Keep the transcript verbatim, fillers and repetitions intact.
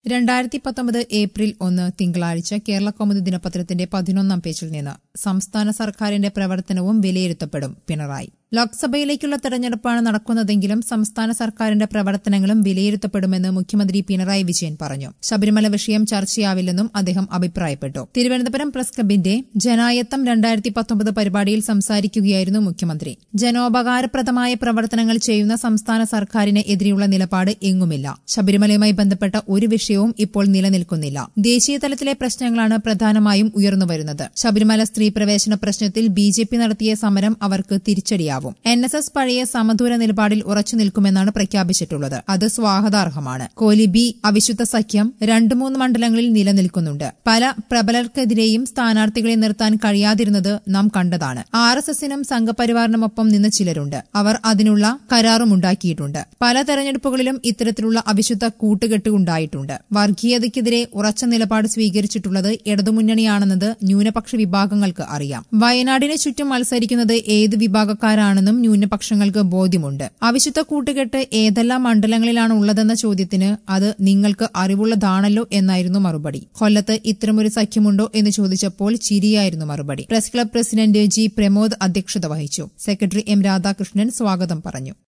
രണ്ടായിരത്തി പത്തൊമ്പത് ഏപ്രിൽ ഒന്ന് തിങ്കളാഴ്ച കേരളകൗമുദി ദിനപത്രത്തിന്റെ പതിനൊന്നാം പേജിൽ നിന്ന് സംസ്ഥാന സർക്കാരിന്റെ പ്രവർത്തനവും വിലയിരുത്തപ്പെടും പിണറായി. ലോക്സഭയിലേക്കുള്ള തെരഞ്ഞെടുപ്പാണ് നടക്കുന്നതെങ്കിലും സംസ്ഥാന സർക്കാരിന്റെ പ്രവർത്തനങ്ങളും വിലയിരുത്തപ്പെടുമെന്ന് മുഖ്യമന്ത്രി പിണറായി വിജയൻ പറഞ്ഞു. ശബരിമല വിഷയം ചർച്ചയാവില്ലെന്നും അദ്ദേഹം അഭിപ്രായപ്പെട്ടു. തിരുവനന്തപുരം പ്രസ് ക്ലബിന്റെ ജനായത്തം രണ്ടായിരത്തി പത്തൊമ്പത് പരിപാടിയിൽ സംസാരിക്കുകയായിരുന്നു മുഖ്യമന്ത്രി. ജനോപകാരപ്രദമായ പ്രവർത്തനങ്ങൾ ചെയ്യുന്ന സംസ്ഥാന സർക്കാരിന് എതിരെയുള്ള നിലപാട് എങ്ങുമില്ല. ശബരിമലയുമായി ബന്ധപ്പെട്ട ഒരു വിഷയവും ഇപ്പോൾ നിലനിൽക്കുന്നില്ല. ദേശീയ തലത്തിലെ പ്രശ്നങ്ങളാണ് പ്രധാനമായും ഉയർന്നുവരുന്നത്. ശബരിമല സ്ത്രീ പ്രവേശന പ്രശ്നത്തിൽ ബി ജെ പി നടത്തിയ സമരം അവർക്ക് തിരിച്ചടിയാവും. എൻ എസ് എസ് പഴയ സമദൂര നിലപാടിൽ ഉറച്ചു നിൽക്കുമെന്നാണ് പ്രഖ്യാപിച്ചിട്ടുള്ളത്. അത് സ്വാഗതാർഹമാണ്. കോലി ബി അവിശുദ്ധ സഖ്യം രണ്ടു മൂന്ന് മണ്ഡലങ്ങളിൽ നിലനിൽക്കുന്നുണ്ട്. പല പ്രബലർക്കെതിരെയും സ്ഥാനാർത്ഥികളെ നിർത്താൻ കഴിയാതിരുന്നത് നാം കണ്ടതാണ്. ആർ എസ് എസിനും സംഘപരിവാറിനുമൊപ്പം നിന്ന ചിലരുണ്ട്. അവർ അതിനുള്ള കരാറുമുണ്ടാക്കിയിട്ടുണ്ട്. പല തെരഞ്ഞെടുപ്പുകളിലും ഇത്തരത്തിലുള്ള അവിശുദ്ധ കൂട്ടുകെട്ട് ഉണ്ടായിട്ടുണ്ട്. വർഗീയതയ്ക്കെതിരെ ഉറച്ച നിലപാട് സ്വീകരിച്ചിട്ടുള്ളത് ഇടതുമുന്നണിയാണെന്നത് ന്യൂനപക്ഷ വിഭാഗങ്ങൾക്ക് അറിയാം. വയനാടിന് ചുറ്റും മത്സരിക്കുന്നത് ഏത് വിഭാഗക്കാരാണെന്നും ന്യൂനപക്ഷങ്ങൾക്ക് ബോധ്യമുണ്ട്. അവിശുദ്ധ കൂട്ടുകെട്ട് ഏതെല്ലാം മണ്ഡലങ്ങളിലാണ് ഉള്ളതെന്ന ചോദ്യത്തിന് അത് നിങ്ങൾക്ക് അറിവുള്ളതാണല്ലോ എന്നായിരുന്നു മറുപടി. കൊല്ലത്ത് ഇത്തരമൊരു സഖ്യമുണ്ടോ എന്ന് ചോദിച്ചപ്പോൾ ചിരിയായിരുന്നു മറുപടി. Press club president G Pramod അധ്യക്ഷത വഹിച്ചു. സെക്രട്ടറി എം രാധാകൃഷ്ണൻ സ്വാഗതം പറഞ്ഞു.